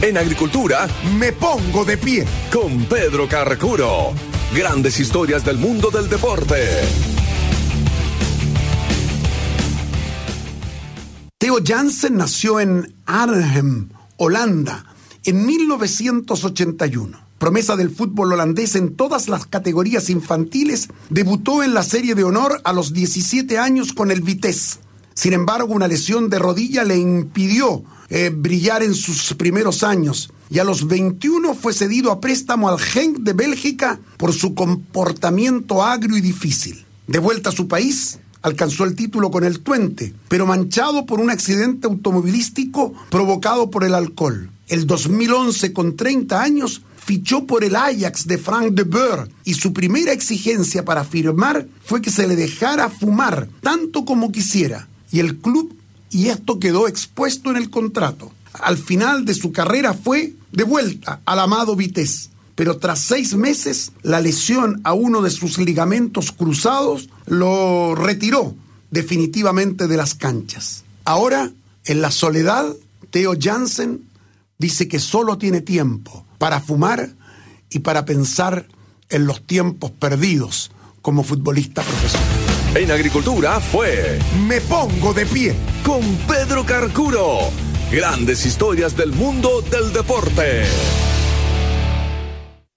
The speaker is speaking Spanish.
En agricultura, me pongo de pie. Con Pedro Carcuro. Grandes historias del mundo del deporte. Theo Jansen nació en Arnhem, Holanda, en 1981. Promesa del fútbol holandés en todas las categorías infantiles, debutó en la Serie de Honor a los 17 años con el Vitesse. Sin embargo, una lesión de rodilla le impidió brillar en sus primeros años, y a los 21 fue cedido a préstamo al Genk de Bélgica por su comportamiento agrio y difícil. De vuelta a su país, alcanzó el título con el Twente, pero manchado por un accidente automovilístico provocado por el alcohol. El 2011, con 30 años, fichó por el Ajax de Frank de Boer, y su primera exigencia para firmar fue que se le dejara fumar tanto como quisiera. Y esto quedó expuesto en el contrato. Al final de su carrera fue de vuelta al amado Vitesse, pero tras 6 meses la lesión a uno de sus ligamentos cruzados lo retiró definitivamente de las canchas. Ahora, en la soledad, Theo Jansen dice que solo tiene tiempo para fumar y para pensar en los tiempos perdidos como futbolista profesional. En agricultura fue Me pongo de pie con Pedro Carcuro. Grandes historias del mundo del deporte.